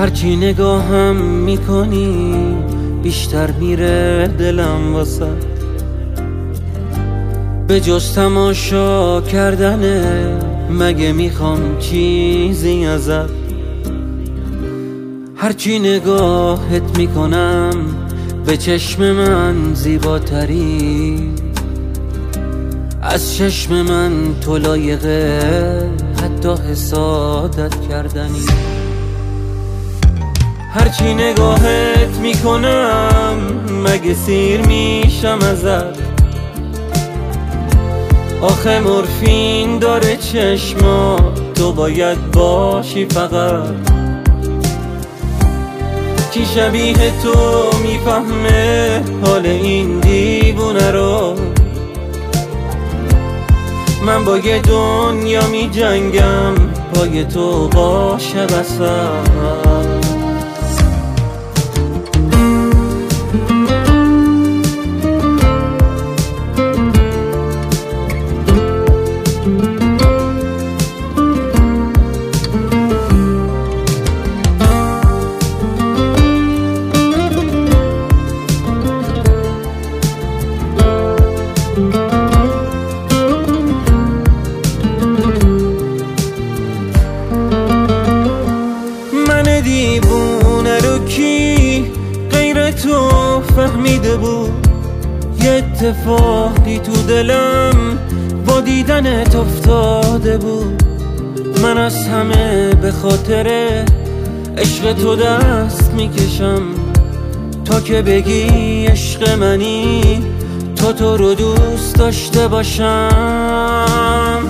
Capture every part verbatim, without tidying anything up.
هرچی نگاهم میکنی بیشتر میره دلم واسه، به جز تماشا کردنه مگه میخوام چیزی ازت. هرچی نگاهت میکنم به چشم من زیباتری، از چشم من تو لایقه حتی حسادت کردنی. هرچی نگاهت میکنم مگه سیر میشم ازت، آخه مورفین داره چشما تو باید باشی فقط. کی شبیه تو میفهمه حال این دیوونه رو، من با یه دنیا می جنگم پای تو باشه بسم. دیوونه رو کی غیر تو فهمیده بود، یه اتفاقی تو دلم با دیدنت افتاده بود. من از همه به خاطر عشق تو دست میکشم، تا که بگی عشق منی تو تو رو دوست داشته باشم.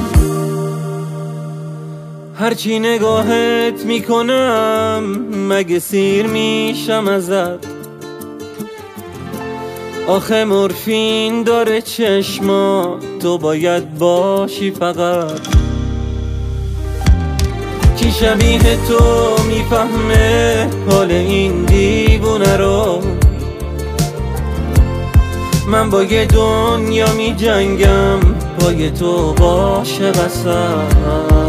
هرچی نگاهت میکنم مگه سیر میشم ازت، آخه مورفین داره چشما تو باید باشی فقط. کی شبیه تو میفهمه حال این دیوونه رو، من با یه دنیا میجنگم پای تو باشه بسم.